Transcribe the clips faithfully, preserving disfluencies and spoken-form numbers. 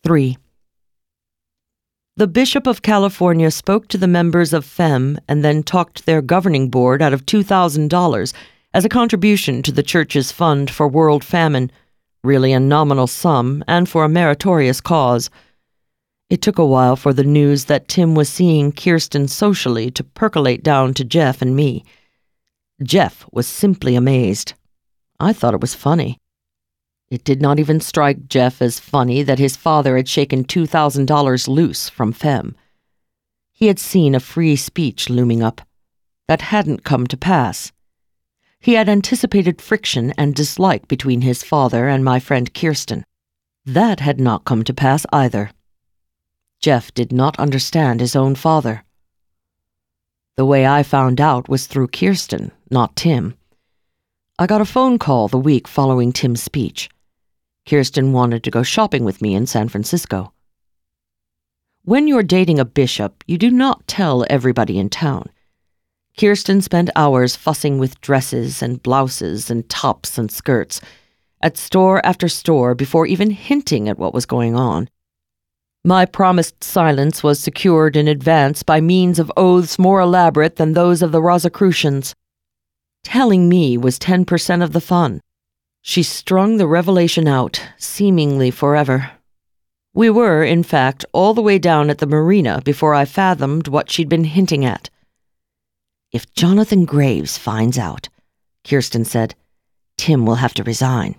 three. The Bishop of California spoke to the members of F E M and then talked their governing board out of two thousand dollars as a contribution to the church's fund for world famine, really a nominal sum and for a meritorious cause. It took a while for the news that Tim was seeing Kirsten socially to percolate down to Jeff and me. Jeff was simply amazed. I thought it was funny. It did not even strike Jeff as funny that his father had shaken two thousand dollars loose from F E M. He had seen a free speech looming up. That hadn't come to pass. He had anticipated friction and dislike between his father and my friend Kirsten. That had not come to pass either. Jeff did not understand his own father. The way I found out was through Kirsten, not Tim. I got a phone call the week following Tim's speech. Kirsten wanted to go shopping with me in San Francisco. When you're dating a bishop, you do not tell everybody in town. Kirsten spent hours fussing with dresses and blouses and tops and skirts at store after store before even hinting at what was going on. My promised silence was secured in advance by means of oaths more elaborate than those of the Rosicrucians. Telling me was ten percent of the fun. She strung the revelation out, seemingly forever. We were, in fact, all the way down at the marina before I fathomed what she'd been hinting at. "If Jonathan Graves finds out," Kirsten said, "Tim will have to resign."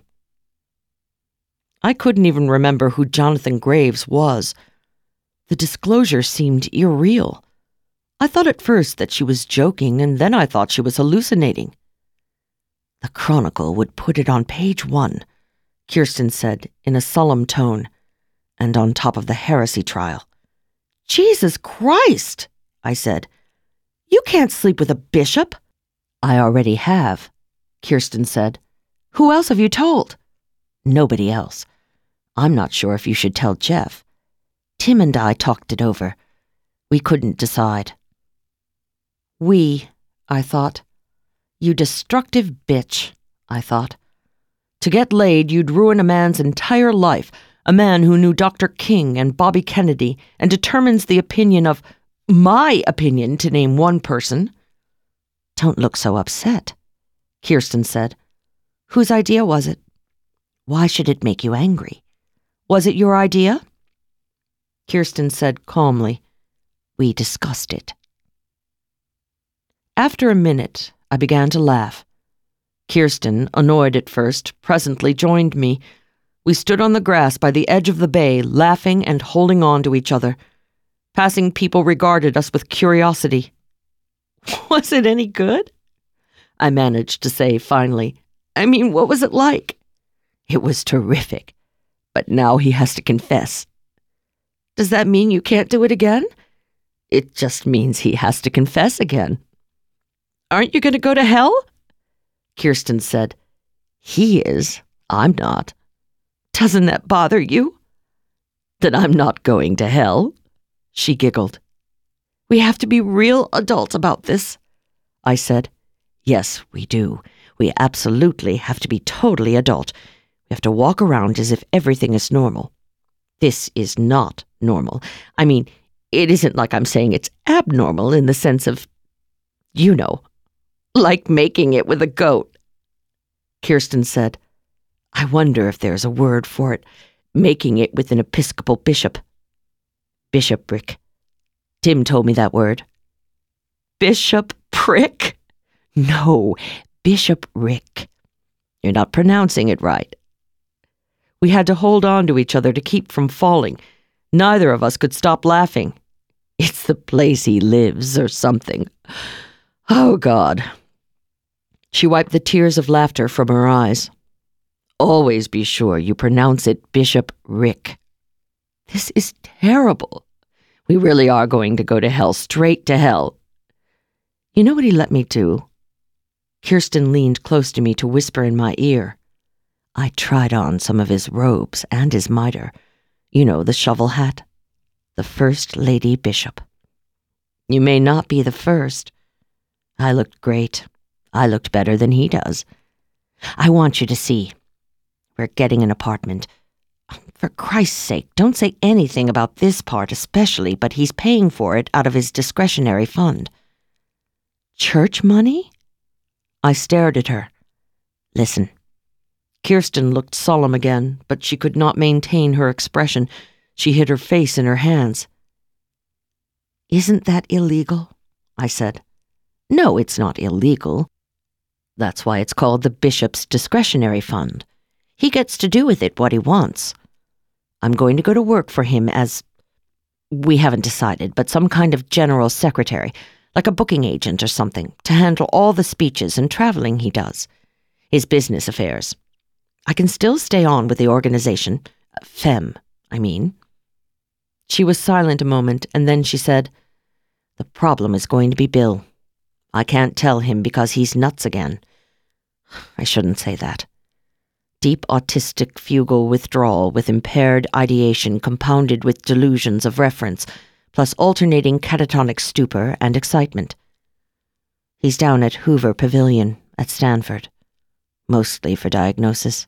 I couldn't even remember who Jonathan Graves was. The disclosure seemed irreal. I thought at first that she was joking, and then I thought she was hallucinating. "The Chronicle would put it on page one," Kirsten said in a solemn tone, "and on top of the heresy trial." "Jesus Christ," I said. "You can't sleep with a bishop." "I already have," Kirsten said. "Who else have you told?" "Nobody else. I'm not sure if you should tell Jeff. Tim and I talked it over. We couldn't decide." We, I thought. You destructive bitch, I thought. To get laid, you'd ruin a man's entire life, a man who knew Doctor King and Bobby Kennedy and determines the opinion of my opinion, to name one person. "Don't look so upset," Kirsten said. "Whose idea was it? Why should it make you angry? Was it your idea?" Kirsten said calmly, "We discussed it." After a minute, I began to laugh. Kirsten, annoyed at first, presently joined me. We stood on the grass by the edge of the bay, laughing and holding on to each other. Passing people regarded us with curiosity. "Was it any good?" I managed to say finally. "I mean, what was it like?" "It was terrific. But now he has to confess." "Does that mean you can't do it again?" "It just means he has to confess again." "Aren't you going to go to hell?" Kirsten said. "He is. I'm not." "Doesn't that bother you?" "That I'm not going to hell?" She giggled. "We have to be real adult about this," I said. "Yes, we do. We absolutely have to be totally adult. We have to walk around as if everything is normal. This is not normal. I mean, it isn't like I'm saying it's abnormal in the sense of, you know, like making it with a goat." Kirsten said, "I wonder if there's a word for it, making it with an Episcopal bishop." "Bishopric. Tim told me that word." "Bishop-prick?" "No, bishopric. You're not pronouncing it right." We had to hold on to each other to keep from falling. Neither of us could stop laughing. It's the place he lives or something. Oh, God. She wiped the tears of laughter from her eyes. "Always be sure you pronounce it Bishop Rick. This is terrible. We really are going to go to hell, straight to hell." "You know what he let me do?" Kirsten leaned close to me to whisper in my ear. "I tried on some of his robes and his mitre. You know, the shovel hat. The First Lady Bishop. You may not be the first. I looked great. I looked better than he does. I want you to see. We're getting an apartment. For Christ's sake, don't say anything about this part especially, but he's paying for it out of his discretionary fund. Church money? I stared at her. Listen. Kirsten looked solemn again, but she could not maintain her expression. She hid her face in her hands. Isn't that illegal? I said. No, it's not illegal. That's why it's called the bishop's discretionary fund. He gets to do with it what he wants. I'm going to go to work for him as, we haven't decided, but some kind of general secretary, like a booking agent or something, to handle all the speeches and traveling he does. His business affairs. I can still stay on with the organization. Femme, I mean. She was silent a moment, and then she said, The problem is going to be Bill. I can't tell him because he's nuts again. I shouldn't say that. Deep autistic fugal withdrawal with impaired ideation compounded with delusions of reference, plus alternating catatonic stupor and excitement. He's down at Hoover Pavilion at Stanford, mostly for diagnosis.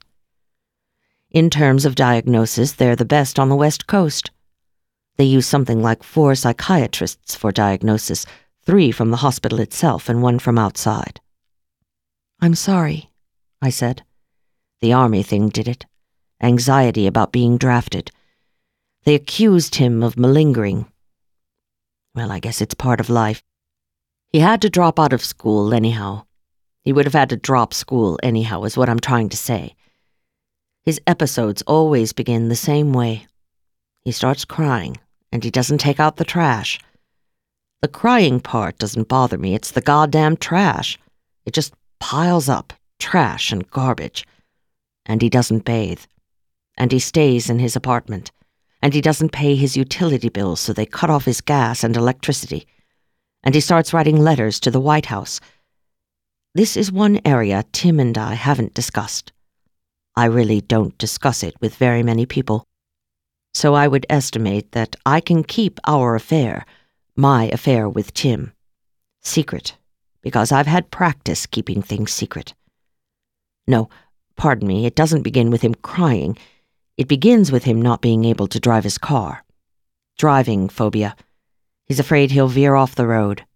In terms of diagnosis, they're the best on the West Coast. They use something like four psychiatrists for diagnosis, three from the hospital itself and one from outside. I'm sorry, I said. The army thing did it. Anxiety about being drafted. They accused him of malingering. Well, I guess it's part of life. He had to drop out of school anyhow. He would have had to drop school anyhow, is what I'm trying to say. His episodes always begin the same way. He starts crying, and he doesn't take out the trash. The crying part doesn't bother me. It's the goddamn trash. It just piles up, trash and garbage. And he doesn't bathe. And he stays in his apartment. And he doesn't pay his utility bills, so they cut off his gas and electricity. And he starts writing letters to the White House. This is one area Tim and I haven't discussed. I really don't discuss it with very many people. So I would estimate that I can keep our affair, my affair with Tim, secret, because I've had practice keeping things secret. No, pardon me, it doesn't begin with him crying. It begins with him not being able to drive his car. Driving phobia. He's afraid he'll veer off the road.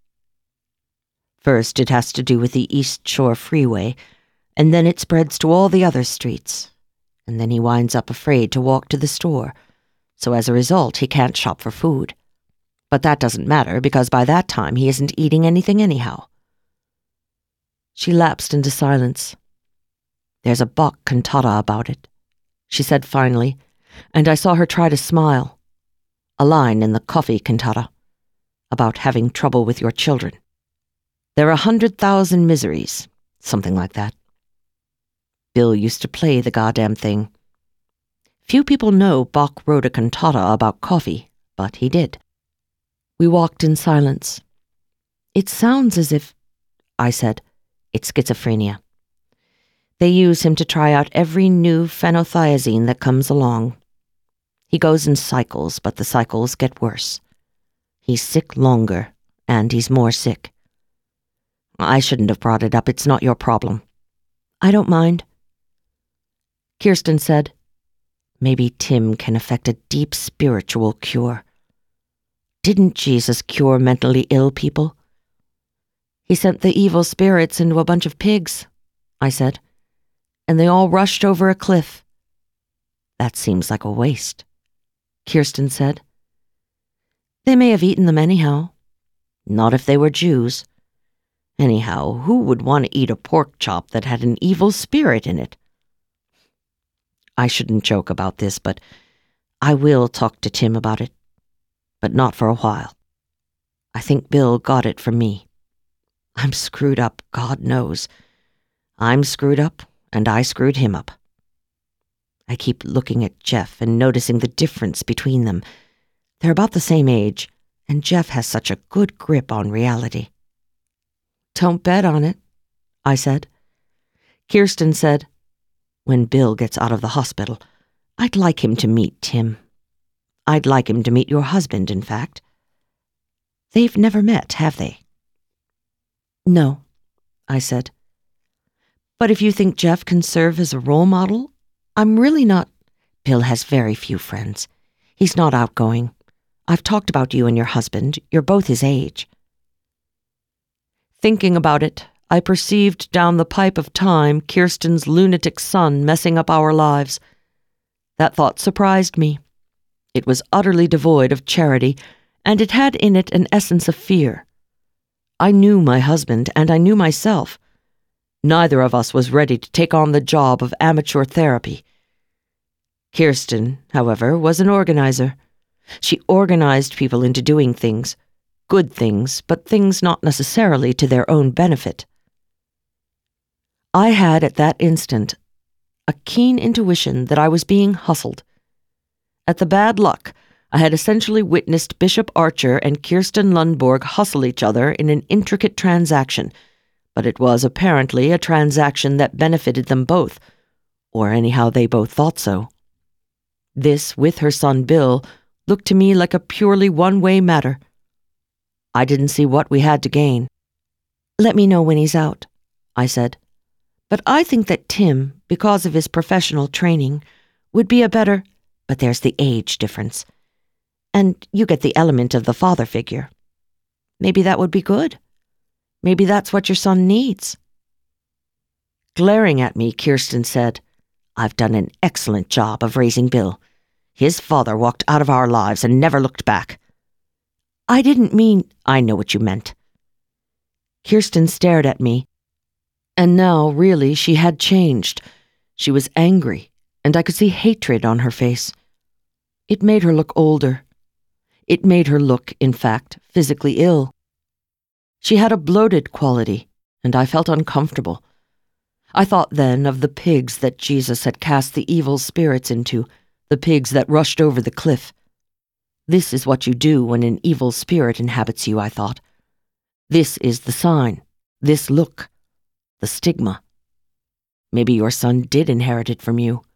First, it has to do with the East Shore Freeway, and then it spreads to all the other streets. And then he winds up afraid to walk to the store, so as a result, he can't shop for food. But that doesn't matter, because by that time he isn't eating anything anyhow. She lapsed into silence. There's a Bach cantata about it, she said finally, and I saw her try to smile. A line in the coffee cantata, about having trouble with your children. There are a hundred thousand miseries, something like that. Bill used to play the goddamn thing. Few people know Bach wrote a cantata about coffee, but he did. We walked in silence. It sounds as if, I said, it's schizophrenia. They use him to try out every new phenothiazine that comes along. He goes in cycles, but the cycles get worse. He's sick longer, and he's more sick. I shouldn't have brought it up. It's not your problem. I don't mind. Kirsten said, maybe Tim can effect a deep spiritual cure. Didn't Jesus cure mentally ill people? He sent the evil spirits into a bunch of pigs, I said, and they all rushed over a cliff. That seems like a waste, Kirsten said. They may have eaten them anyhow. Not if they were Jews. Anyhow, who would want to eat a pork chop that had an evil spirit in it? I shouldn't joke about this, but I will talk to Tim about it. But not for a while. I think Bill got it from me. I'm screwed up, God knows. I'm screwed up, and I screwed him up. I keep looking at Jeff and noticing the difference between them. They're about the same age, and Jeff has such a good grip on reality. Don't bet on it, I said. Kirsten said, when Bill gets out of the hospital, I'd like him to meet Tim. I'd like him to meet your husband, in fact. They've never met, have they? No, I said. But if you think Jeff can serve as a role model, I'm really not... Bill has very few friends. He's not outgoing. I've talked about you and your husband. You're both his age. Thinking about it, I perceived down the pipe of time Kirsten's lunatic son messing up our lives. That thought surprised me. It was utterly devoid of charity, and it had in it an essence of fear. I knew my husband, and I knew myself. Neither of us was ready to take on the job of amateur therapy. Kirsten, however, was an organizer. She organized people into doing things, good things, but things not necessarily to their own benefit. I had at that instant a keen intuition that I was being hustled. At the bad luck, I had essentially witnessed Bishop Archer and Kirsten Lundborg hustle each other in an intricate transaction, but it was apparently a transaction that benefited them both, or anyhow they both thought so. This, with her son Bill, looked to me like a purely one-way matter. I didn't see what we had to gain. "Let me know when he's out," I said. "But I think that Tim, because of his professional training, would be a better—" But there's the age difference. And you get the element of the father figure. Maybe that would be good. Maybe that's what your son needs." Glaring at me, Kirsten said, "I've done an excellent job of raising Bill. His father walked out of our lives and never looked back." "I didn't mean—" "I know what you meant." Kirsten stared at me, and now, really, she had changed. She was angry, and I could see hatred on her face. It made her look older. It made her look, in fact, physically ill. She had a bloated quality, and I felt uncomfortable. I thought then of the pigs that Jesus had cast the evil spirits into, the pigs that rushed over the cliff. This is what you do when an evil spirit inhabits you, I thought. This is the sign, this look, the stigma. Maybe your son did inherit it from you.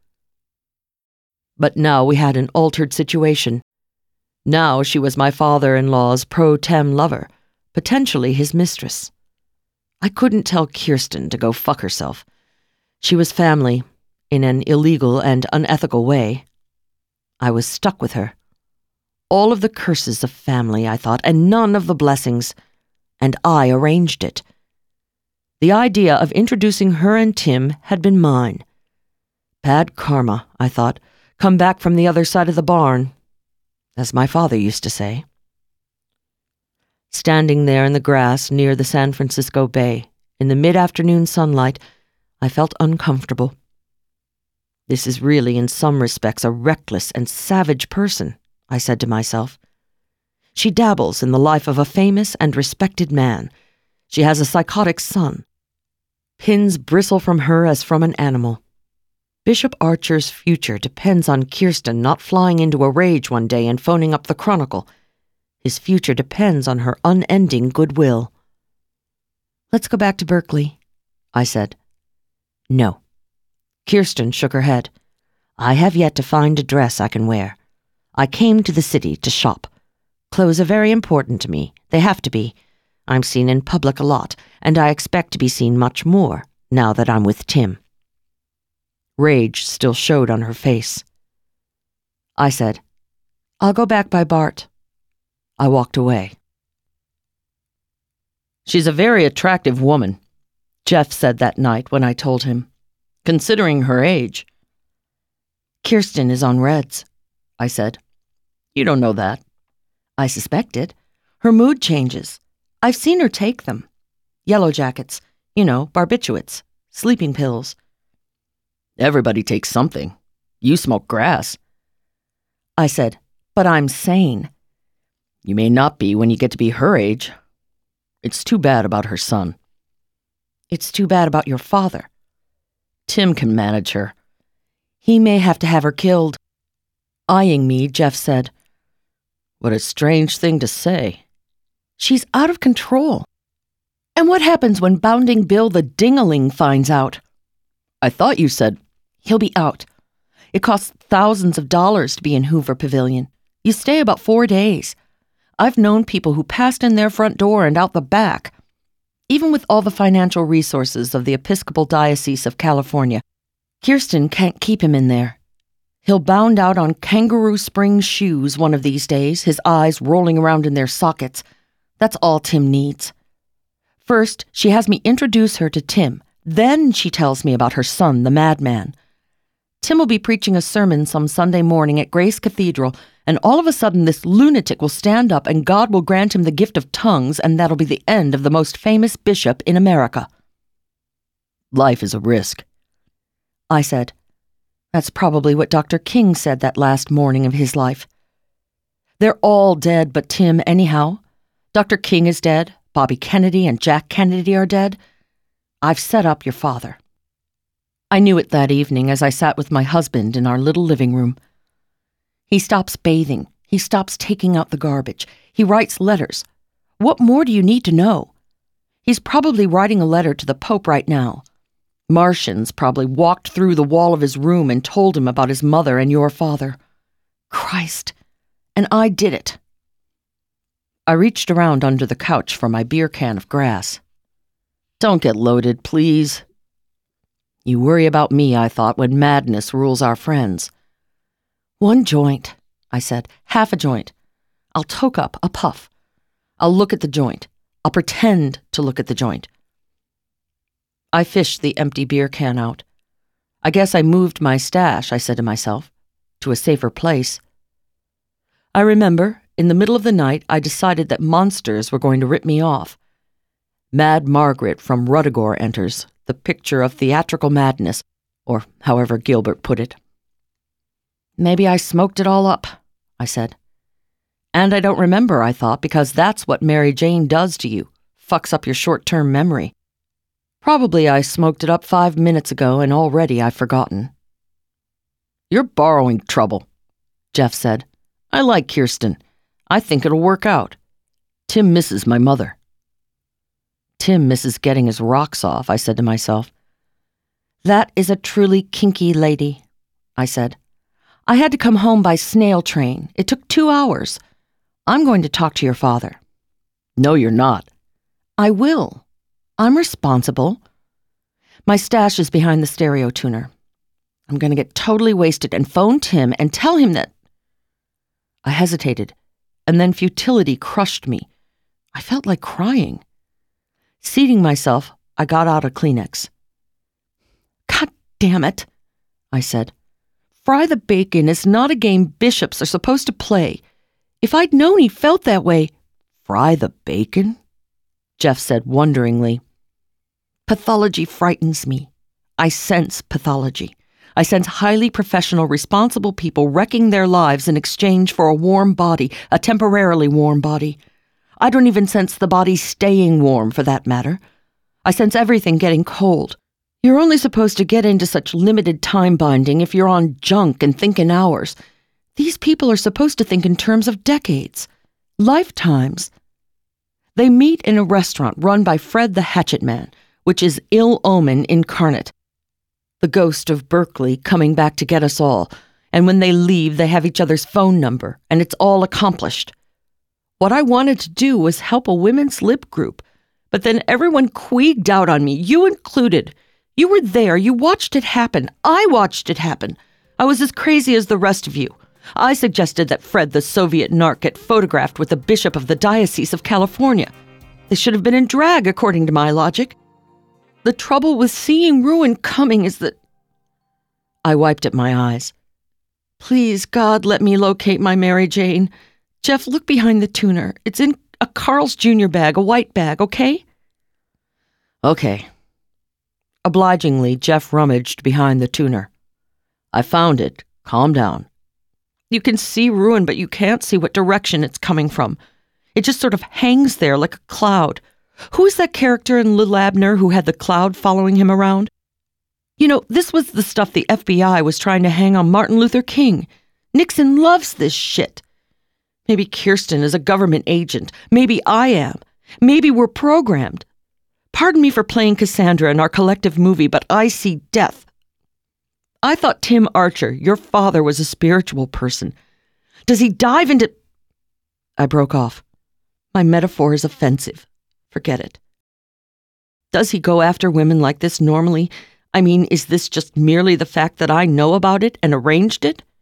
But now we had an altered situation. Now she was my father-in-law's pro tem lover, potentially his mistress. I couldn't tell Kirsten to go fuck herself. She was family, in an illegal and unethical way. I was stuck with her. All of the curses of family, I thought, and none of the blessings. And I arranged it. The idea of introducing her and Tim had been mine. Bad karma, I thought, come back from the other side of the barn, as my father used to say. Standing there in the grass near the San Francisco Bay, in the mid-afternoon sunlight, I felt uncomfortable. This is really, in some respects, a reckless and savage person, I said to myself. She dabbles in the life of a famous and respected man. She has a psychotic son. Pins bristle from her as from an animal. Bishop Archer's future depends on Kirsten not flying into a rage one day and phoning up the Chronicle. His future depends on her unending goodwill. "Let's go back to Berkeley," I said. "No." Kirsten shook her head. "I have yet to find a dress I can wear. I came to the city to shop. Clothes are very important to me. They have to be. I'm seen in public a lot, and I expect to be seen much more now that I'm with Tim." Rage still showed on her face. I said, "I'll go back by BART." I walked away. "She's a very attractive woman," Jeff said that night when I told him, "considering her age." "Kirsten is on Reds," I said. "You don't know that." "I suspect it. Her mood changes. I've seen her take them. Yellow jackets, you know, barbiturates, sleeping pills." "Everybody takes something. You smoke grass." I said, "But I'm sane." "You may not be when you get to be her age. It's too bad about her son." "It's too bad about your father." "Tim can manage her." "He may have to have her killed." Eyeing me, Jeff said, "What a strange thing to say." "She's out of control. And what happens when Bounding Bill the Dingaling finds out?" "I thought you said—" "He'll be out. It costs thousands of dollars to be in Hoover Pavilion. You stay about four days. I've known people who passed in their front door and out the back. Even with all the financial resources of the Episcopal Diocese of California, Kirsten can't keep him in there. He'll bound out on kangaroo spring shoes one of these days, his eyes rolling around in their sockets. That's all Tim needs. First, she has me introduce her to Tim. Then she tells me about her son, the madman. Tim will be preaching a sermon some Sunday morning at Grace Cathedral, and all of a sudden this lunatic will stand up and God will grant him the gift of tongues, and that'll be the end of the most famous bishop in America. Life is a risk, I said. That's probably what Doctor King said that last morning of his life. They're all dead but Tim anyhow. Doctor King is dead. Bobby Kennedy and Jack Kennedy are dead. I've set up your father. I knew it that evening as I sat with my husband in our little living room. He stops bathing. He stops taking out the garbage. He writes letters. What more do you need to know? He's probably writing a letter to the Pope right now. Martians probably walked through the wall of his room and told him about his mother and your father. Christ. And I did it. I reached around under the couch for my beer can of grass. Don't get loaded, please. You worry about me, I thought, when madness rules our friends. One joint, I said. Half a joint. I'll toke up a puff. I'll look at the joint. I'll pretend to look at the joint. I fished the empty beer can out. I guess I moved my stash, I said to myself, to a safer place. I remember, in the middle of the night, I decided that monsters were going to rip me off. Mad Margaret from Ruddigore enters, the picture of theatrical madness, or however Gilbert put it. Maybe I smoked it all up, I said. And I don't remember, I thought, because that's what Mary Jane does to you, fucks up your short-term memory. Probably I smoked it up five minutes ago and already I've forgotten. You're borrowing trouble, Jeff said. I like Kirsten. I think it'll work out. Tim misses my mother. Tim misses getting his rocks off, I said to myself. That is a truly kinky lady, I said. I had to come home by snail train. It took two hours. I'm going to talk to your father. No, you're not. I will. I'm responsible. My stash is behind the stereo tuner. I'm going to get totally wasted and phone Tim and tell him that... I hesitated, and then futility crushed me. I felt like crying. Seating myself, I got out a Kleenex. God damn it, I said. Fry the Bacon is not a game bishops are supposed to play. If I'd known he felt that way... Fry the bacon? Jeff said wonderingly. Pathology frightens me. I sense pathology. I sense highly professional, responsible people wrecking their lives in exchange for a warm body, a temporarily warm body. I don't even sense the body staying warm, for that matter. I sense everything getting cold. You're only supposed to get into such limited time binding if you're on junk and think in hours. These people are supposed to think in terms of decades, lifetimes. They meet in a restaurant run by Fred the Hatchet Man, which is ill omen incarnate. The ghost of Berkeley coming back to get us all, and when they leave, they have each other's phone number, and it's all accomplished. What I wanted to do was help a women's lib group, but then everyone queeged out on me, you included. You were there, you watched it happen. I watched it happen. I was as crazy as the rest of you. I suggested that Fred the Soviet narc get photographed with the Bishop of the Diocese of California. They should have been in drag, according to my logic. The trouble with seeing ruin coming is that... I wiped at my eyes. Please, God, let me locate my Mary Jane. Jeff, look behind the tuner. It's in a Carl's Junior bag, a white bag, okay? Okay. Obligingly, Jeff rummaged behind the tuner. I found it. Calm down. You can see ruin, but you can't see what direction it's coming from. It just sort of hangs there like a cloud. Who is that character in Little Abner who had the cloud following him around? You know, this was the stuff the F B I was trying to hang on Martin Luther King. Nixon loves this shit. Maybe Kirsten is a government agent. Maybe I am. Maybe we're programmed. Pardon me for playing Cassandra in our collective movie, but I see death. I thought Tim Archer, your father, was a spiritual person. Does he dive into... I broke off. My metaphor is offensive. Forget it. Does he go after women like this normally? I mean, is this just merely the fact that I know about it and arranged it?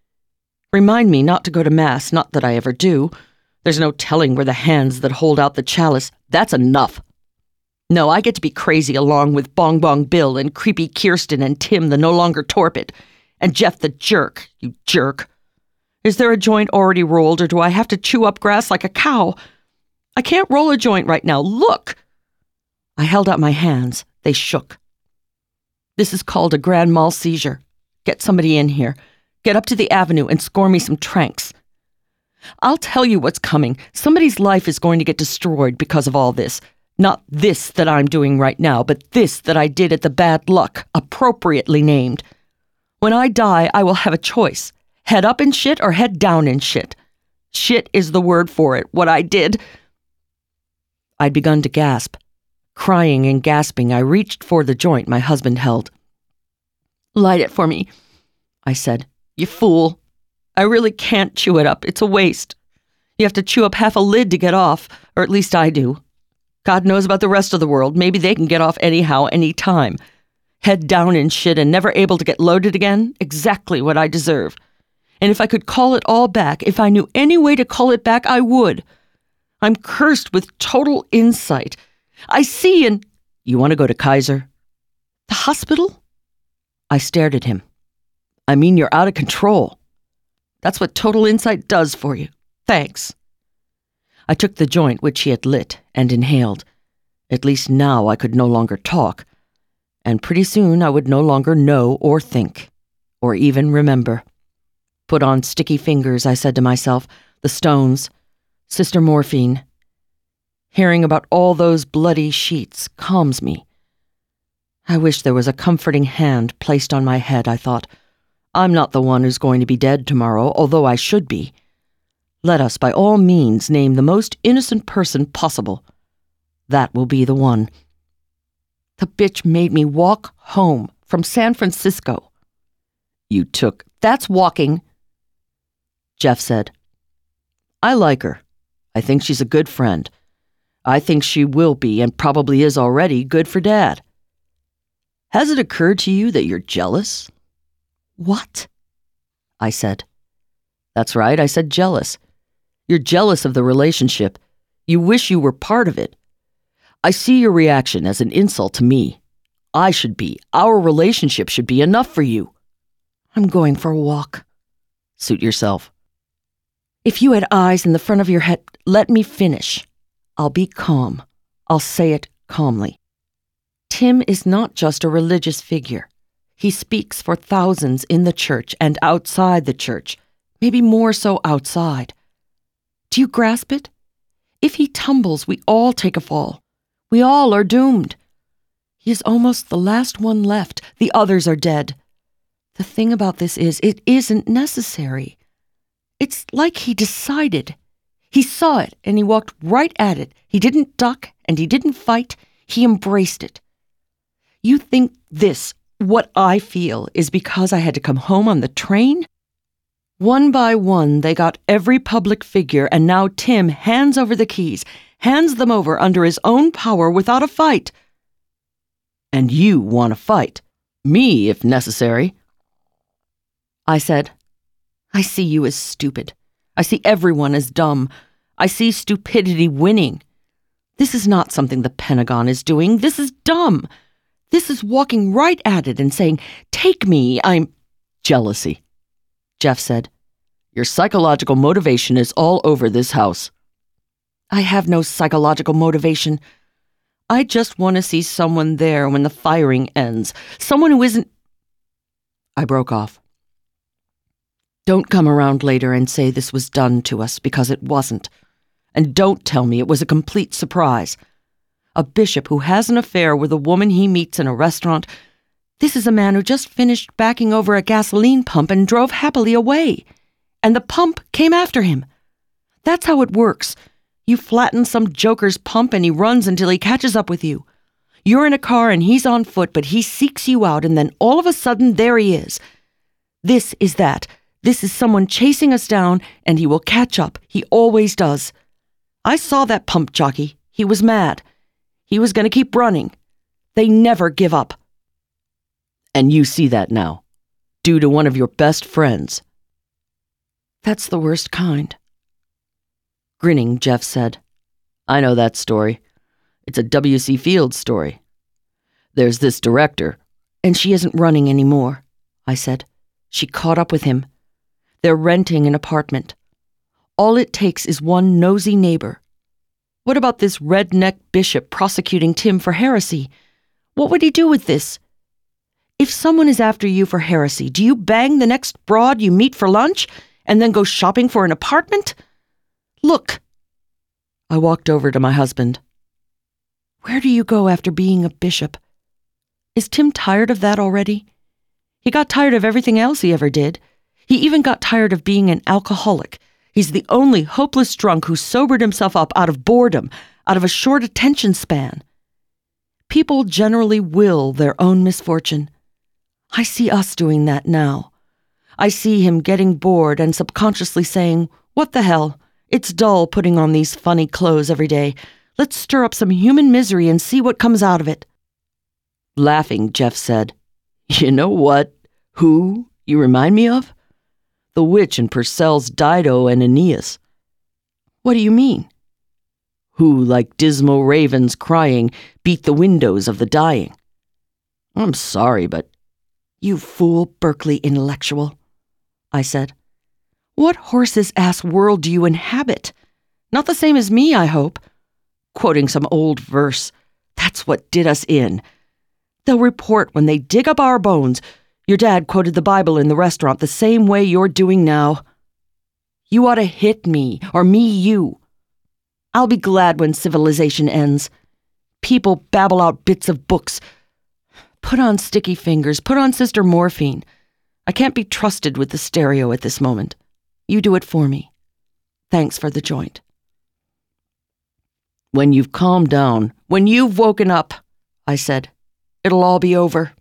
Remind me not to go to Mass, not that I ever do. There's no telling where the hands that hold out the chalice. That's enough. No, I get to be crazy along with Bong Bong Bill and creepy Kirsten and Tim the no longer torpid, and Jeff the jerk, you jerk. Is there a joint already rolled, or do I have to chew up grass like a cow? I can't roll a joint right now. Look! I held out my hands. They shook. This is called a grand mal seizure. Get somebody in here. Get up to the avenue and score me some tranks. I'll tell you what's coming. Somebody's life is going to get destroyed because of all this. Not this that I'm doing right now, but this that I did at the Bad Luck, appropriately named. When I die, I will have a choice. Head up in shit or head down in shit. Shit is the word for it, what I did. I'd begun to gasp. Crying and gasping, I reached for the joint my husband held. Light it for me, I said. You fool. I really can't chew it up. It's a waste. You have to chew up half a lid to get off, or at least I do. God knows about the rest of the world. Maybe they can get off anyhow, any time. Head down in shit and never able to get loaded again? Exactly what I deserve. And if I could call it all back, if I knew any way to call it back, I would. I'm cursed with total insight. I see and... You want to go to Kaiser? The hospital? I stared at him. I mean, you're out of control. That's what total insight does for you. Thanks. I took the joint which he had lit and inhaled. At least now I could no longer talk. And pretty soon I would no longer know or think, or even remember. Put on sticky fingers, I said to myself, the stones, Sister Morphine. Hearing about all those bloody sheets calms me. I wish there was a comforting hand placed on my head, I thought. I'm not the one who's going to be dead tomorrow, although I should be. Let us, by all means, name the most innocent person possible. That will be the one. The bitch made me walk home from San Francisco. You took... That's walking. Jeff said. I like her. I think she's a good friend. I think she will be, and probably is already, good for Dad. Has it occurred to you that you're jealous? What? I said. That's right, I said jealous. You're jealous of the relationship. You wish you were part of it. I see your reaction as an insult to me. I should be. Our relationship should be enough for you. I'm going for a walk. Suit yourself. If you had eyes in the front of your head, let me finish. I'll be calm. I'll say it calmly. Tim is not just a religious figure. He speaks for thousands in the church and outside the church, maybe more so outside. Do you grasp it? If he tumbles, we all take a fall. We all are doomed. He is almost the last one left. The others are dead. The thing about this is, it isn't necessary. It's like he decided. He saw it, and he walked right at it. He didn't duck, and he didn't fight. He embraced it. You think this, what I feel, is because I had to come home on the train? One by one, they got every public figure, and now Tim hands over the keys, hands them over under his own power without a fight. And you want to fight. Me, if necessary. I said, I see you as stupid. I see everyone as dumb. I see stupidity winning. This is not something the Pentagon is doing. This is dumb. This is walking right at it and saying, take me, I'm... Jealousy, Jeff said. Your psychological motivation is all over this house. I have no psychological motivation. I just want to see someone there when the firing ends. Someone who isn't... I broke off. Don't come around later and say this was done to us, because it wasn't. And don't tell me it was a complete surprise. A bishop who has an affair with a woman he meets in a restaurant. This is a man who just finished backing over a gasoline pump and drove happily away. And the pump came after him. That's how it works. You flatten some joker's pump and he runs until he catches up with you. You're in a car and he's on foot, but he seeks you out, and then all of a sudden there he is. This is that. This is someone chasing us down, and he will catch up. He always does. I saw that pump jockey. He was mad. He was going to keep running. They never give up. And you see that now, due to one of your best friends. That's the worst kind. Grinning, Jeff said, I know that story. It's a W C Fields story. There's this director. And she isn't running anymore, I said. She caught up with him. They're renting an apartment. All it takes is one nosy neighbor. What about this redneck bishop prosecuting Tim for heresy? What would he do with this? If someone is after you for heresy, do you bang the next broad you meet for lunch and then go shopping for an apartment? Look. I walked over to my husband. Where do you go after being a bishop? Is Tim tired of that already? He got tired of everything else he ever did. He even got tired of being an alcoholic. He's the only hopeless drunk who sobered himself up out of boredom, out of a short attention span. People generally will their own misfortune. I see us doing that now. I see him getting bored and subconsciously saying, what the hell? It's dull putting on these funny clothes every day. Let's stir up some human misery and see what comes out of it. Laughing, Jeff said, You know what? Who you remind me of? The witch in Purcell's Dido and Aeneas. What do you mean? Who, like dismal ravens crying, beat the windows of the dying. I'm sorry, but... You fool Berkeley intellectual, I said. What horse's ass world do you inhabit? Not the same as me, I hope. Quoting some old verse. That's what did us in. They'll report when they dig up our bones. Your dad quoted the Bible in the restaurant the same way you're doing now. You ought to hit me, or me you. I'll be glad when civilization ends. People babble out bits of books. Put on sticky fingers, put on Sister Morphine. I can't be trusted with the stereo at this moment. You do it for me. Thanks for the joint. When you've calmed down, when you've woken up, I said, it'll all be over.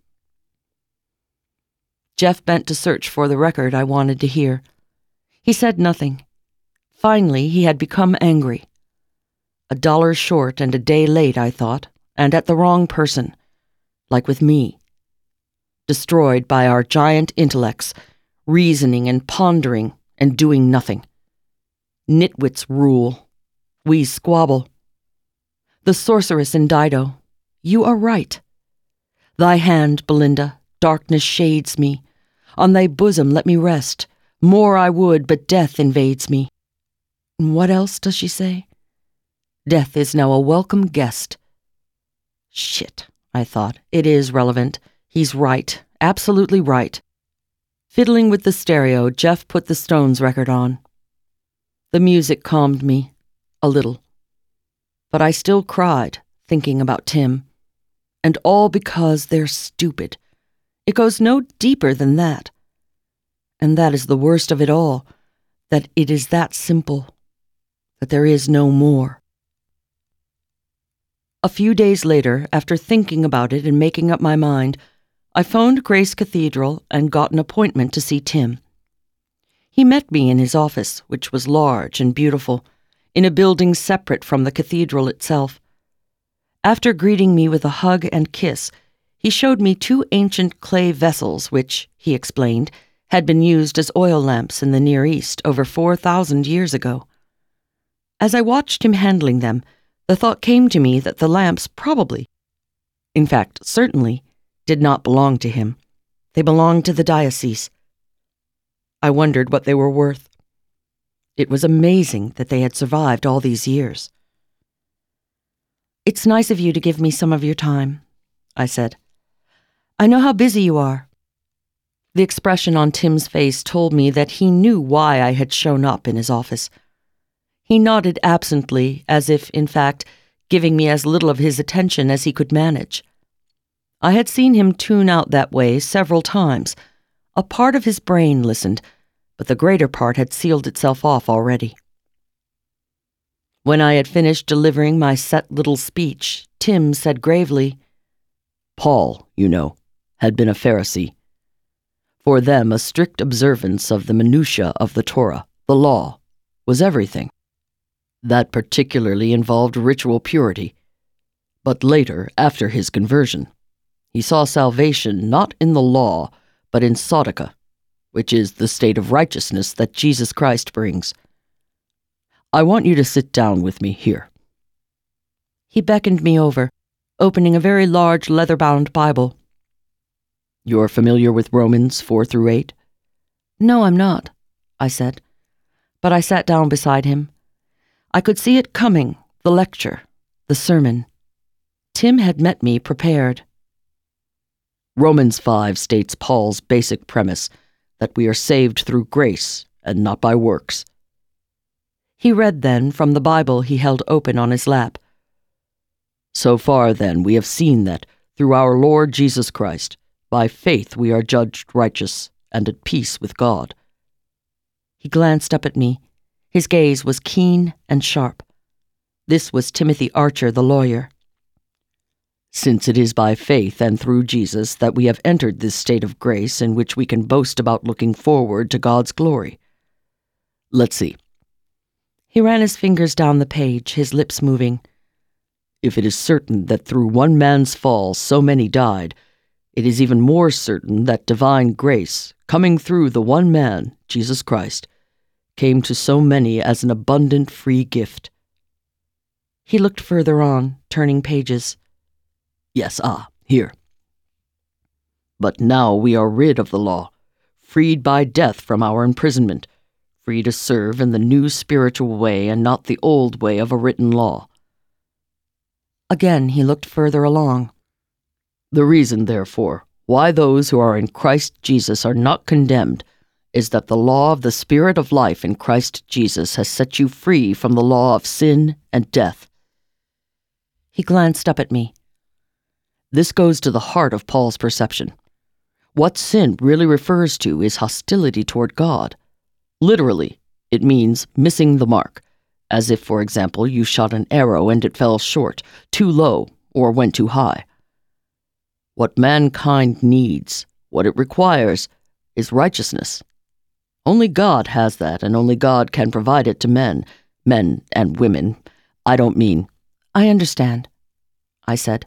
Jeff bent to search for the record I wanted to hear. He said nothing. Finally, he had become angry. A dollar short and a day late, I thought, and at the wrong person, like with me. Destroyed by our giant intellects, reasoning and pondering and doing nothing. Nitwits rule. We squabble. The sorceress in Dido. You are right. Thy hand, Belinda, darkness shades me. On thy bosom let me rest. More I would, but death invades me. And what else does she say? Death is now a welcome guest. Shit, I thought. It is relevant. He's right. Absolutely right. Fiddling with the stereo, Jeff put the Stones record on. The music calmed me. A little. But I still cried, thinking about Tim. And all because they're stupid. It goes no deeper than that. And that is the worst of it all, that it is that simple, that there is no more. A few days later, after thinking about it and making up my mind, I phoned Grace Cathedral and got an appointment to see Tim. He met me in his office, which was large and beautiful, in a building separate from the cathedral itself. After greeting me with a hug and kiss, he showed me two ancient clay vessels which, he explained, had been used as oil lamps in the Near East over four thousand years ago. As I watched him handling them, the thought came to me that the lamps probably, in fact, certainly, did not belong to him. They belonged to the diocese. I wondered what they were worth. It was amazing that they had survived all these years. It's nice of you to give me some of your time, I said. I know how busy you are. The expression on Tim's face told me that he knew why I had shown up in his office. He nodded absently, as if, in fact, giving me as little of his attention as he could manage. I had seen him tune out that way several times. A part of his brain listened, but the greater part had sealed itself off already. When I had finished delivering my set little speech, Tim said gravely, Paul, you know, had been a Pharisee. For them, a strict observance of the minutiae of the Torah, the law, was everything. That particularly involved ritual purity. But later, after his conversion, he saw salvation not in the law, but in Sautica, which is the state of righteousness that Jesus Christ brings. I want you to sit down with me here." He beckoned me over, opening a very large leather-bound Bible. "You're familiar with Romans four through eight? "No, I'm not," I said, but I sat down beside him. I could see it coming, the lecture, the sermon. Tim had met me prepared. Romans five states Paul's basic premise, that we are saved through grace and not by works. He read then from the Bible he held open on his lap. "So far, then, we have seen that, through our Lord Jesus Christ, by faith we are judged righteous and at peace with God." He glanced up at me. His gaze was keen and sharp. This was Timothy Archer, the lawyer. "Since it is by faith and through Jesus that we have entered this state of grace in which we can boast about looking forward to God's glory. Let's see." He ran his fingers down the page, his lips moving. "If it is certain that through one man's fall so many died, it is even more certain that divine grace, coming through the one man, Jesus Christ, came to so many as an abundant free gift." He looked further on, turning pages. "Yes, ah, here. But now we are rid of the law, freed by death from our imprisonment, free to serve in the new spiritual way and not the old way of a written law." Again he looked further along. "The reason, therefore, why those who are in Christ Jesus are not condemned is that the law of the Spirit of life in Christ Jesus has set you free from the law of sin and death." He glanced up at me. This goes to the heart of Paul's perception. What sin really refers to is hostility toward God. Literally, it means missing the mark, as if, for example, you shot an arrow and it fell short, too low, or went too high. What mankind needs, what it requires, is righteousness. Only God has that, and only God can provide it to men, men and women. I don't mean... "I understand," I said.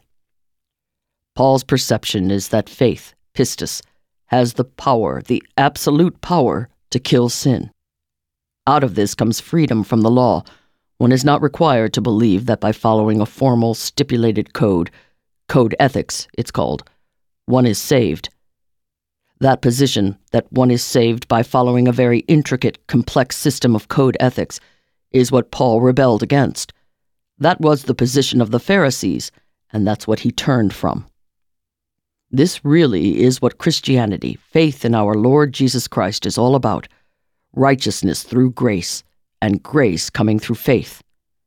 Paul's perception is that faith, pistis, has the power, the absolute power, to kill sin. Out of this comes freedom from the law. One is not required to believe that by following a formal, stipulated code, code ethics, it's called, one is saved. That position, that one is saved by following a very intricate, complex system of code ethics, is what Paul rebelled against. That was the position of the Pharisees, and that's what he turned from. This really is what Christianity, faith in our Lord Jesus Christ, is all about. Righteousness through grace, and grace coming through faith.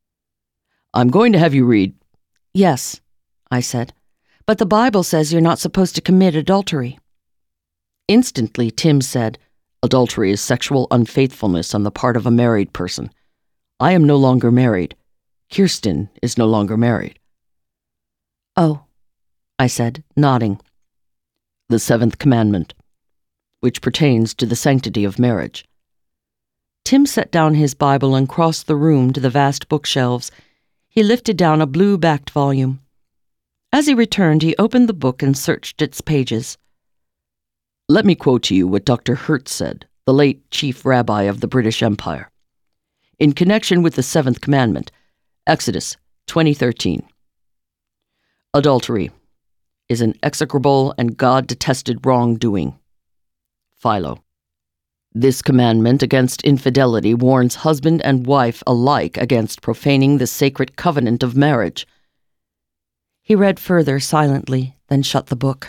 I'm going to have you read. "Yes," I said, "but the Bible says you're not supposed to commit adultery." Instantly, Tim said, "Adultery is sexual unfaithfulness on the part of a married person. I am no longer married. Kirsten is no longer married." "Oh," I said, nodding. "The seventh commandment, which pertains to the sanctity of marriage." Tim set down his Bible and crossed the room to the vast bookshelves. He lifted down a blue-backed volume. As he returned, he opened the book and searched its pages. Let me quote to you what Doctor Hertz said, the late chief rabbi of the British Empire. In connection with the seventh commandment, Exodus twenty thirteen. "Adultery is an execrable and God-detested wrongdoing." Philo. "This commandment against infidelity warns husband and wife alike against profaning the sacred covenant of marriage." He read further silently, then shut the book.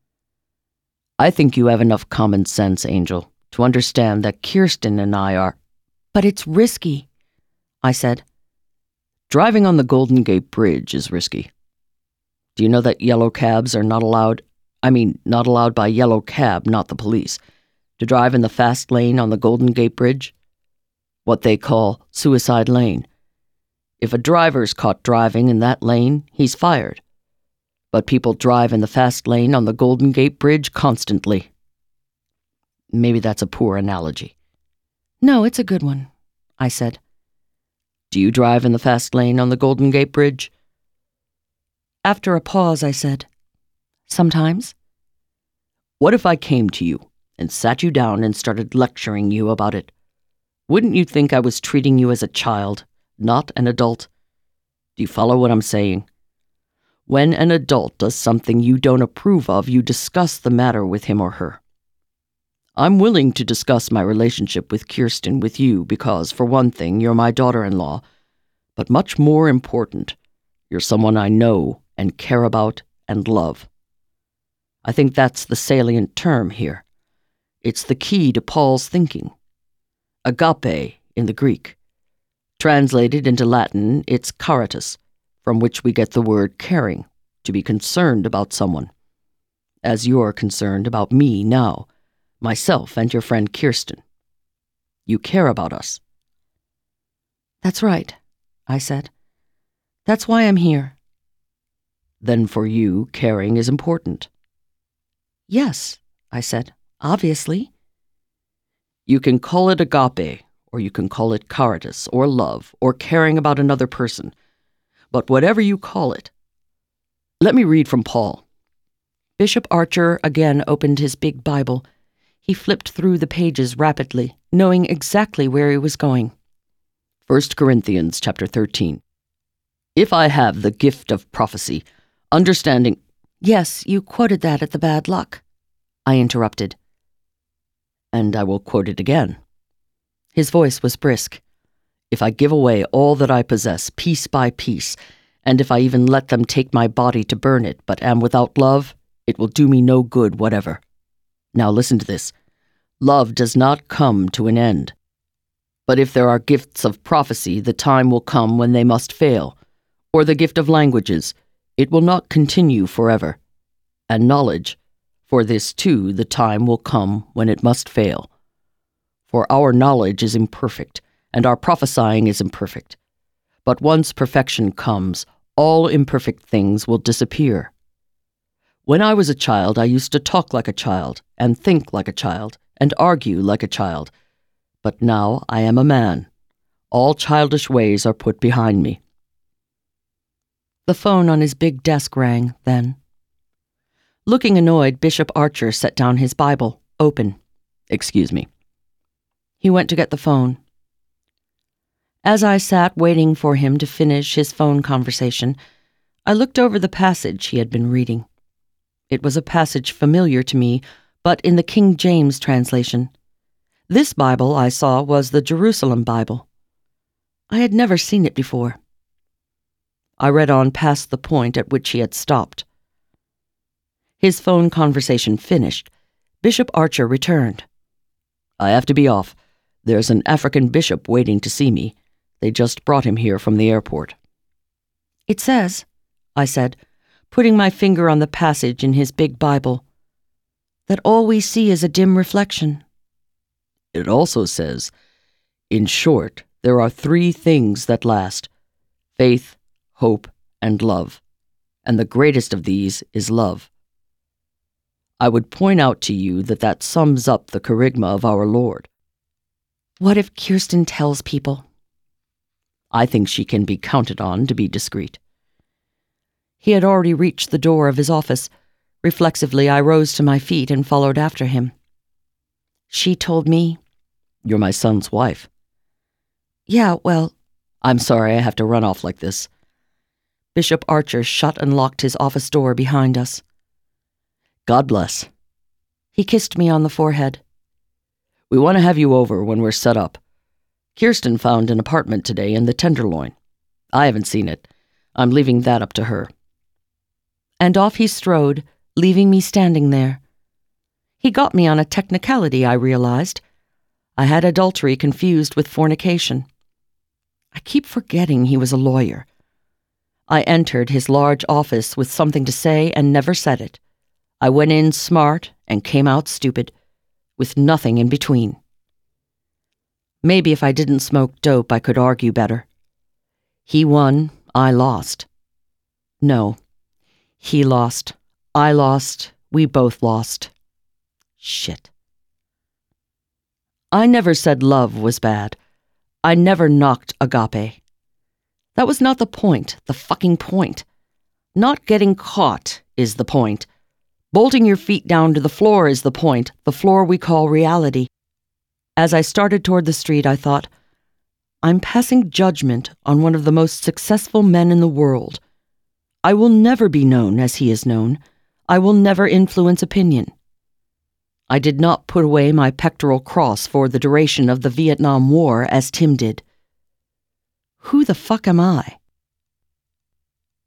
"I think you have enough common sense, Angel, to understand that Kirsten and I are—" "But it's risky," I said. "Driving on the Golden Gate Bridge is risky. Do you know that yellow cabs are not allowed, I mean, not allowed by yellow cab, not the police, to drive in the fast lane on the Golden Gate Bridge? What they call suicide lane. If a driver's caught driving in that lane, he's fired. But people drive in the fast lane on the Golden Gate Bridge constantly." Maybe that's a poor analogy. "No, it's a good one," I said. "Do you drive in the fast lane on the Golden Gate Bridge?" After a pause, I said, "Sometimes." "What if I came to you and sat you down and started lecturing you about it. Wouldn't you think I was treating you as a child, not an adult? Do you follow what I'm saying? When an adult does something you don't approve of, you discuss the matter with him or her. I'm willing to discuss my relationship with Kirsten with you because, for one thing, you're my daughter-in-law, but much more important, you're someone I know and care about and love. I think that's the salient term here. It's the key to Paul's thinking. Agape in the Greek. Translated into Latin, it's caritas, from which we get the word caring, to be concerned about someone. As you're concerned about me now, myself and your friend Kirsten. You care about us. That's right, I said. That's why I'm here. Then for you, caring is important. Yes, I said, obviously. You can call it agape, or you can call it caritas, or love, or caring about another person. But whatever you call it, let me read from Paul. Bishop Archer again opened his big Bible. He flipped through the pages rapidly, knowing exactly where he was going. First Corinthians chapter thirteen. If I have the gift of prophecy, understanding... Yes, you quoted that at the bad luck, I interrupted. And I will quote it again. His voice was brisk. If I give away all that I possess, piece by piece, and if I even let them take my body to burn it, but am without love, it will do me no good whatever. Now listen to this. Love does not come to an end. But if there are gifts of prophecy, the time will come when they must fail, or the gift of languages, it will not continue forever. And knowledge, for this too the time will come when it must fail. For our knowledge is imperfect, and our prophesying is imperfect. But once perfection comes, all imperfect things will disappear. When I was a child, I used to talk like a child, and think like a child, and argue like a child. But now I am a man. All childish ways are put behind me. The phone on his big desk rang, then. Looking annoyed, Bishop Archer set down his Bible, open. Excuse me. He went to get the phone. As I sat waiting for him to finish his phone conversation, I looked over the passage he had been reading. It was a passage familiar to me, but in the King James translation. This Bible, I saw, was the Jerusalem Bible. I had never seen it before. I read on past the point at which he had stopped. His phone conversation finished, Bishop Archer returned. I have to be off. There's an African bishop waiting to see me. They just brought him here from the airport. It says, I said, putting my finger on the passage in his big Bible, that all we see is a dim reflection. It also says, in short, there are three things that last: faith, hope, and love. And the greatest of these is love. I would point out to you that that sums up the charisma of our Lord. What if Kirsten tells people? I think she can be counted on to be discreet. He had already reached the door of his office. Reflexively, I rose to my feet and followed after him. She told me... You're my son's wife. Yeah, well... I'm sorry I have to run off like this. Bishop Archer shut and locked his office door behind us. God bless. He kissed me on the forehead. We want to have you over when we're set up. Kirsten found an apartment today in the Tenderloin. I haven't seen it. I'm leaving that up to her. And off he strode, leaving me standing there. He got me on a technicality, I realized. I had adultery confused with fornication. I keep forgetting he was a lawyer. I entered his large office with something to say and never said it. I went in smart and came out stupid, with nothing in between. Maybe if I didn't smoke dope, I could argue better. He won, I lost. No, he lost, I lost, we both lost. Shit. I never said love was bad. I never knocked agape. That was not the point, the fucking point. Not getting caught is the point. Bolting your feet down to the floor is the point, the floor we call reality. As I started toward the street, I thought, I'm passing judgment on one of the most successful men in the world. I will never be known as he is known. I will never influence opinion. I did not put away my pectoral cross for the duration of the Vietnam War as Tim did. Who the fuck am I?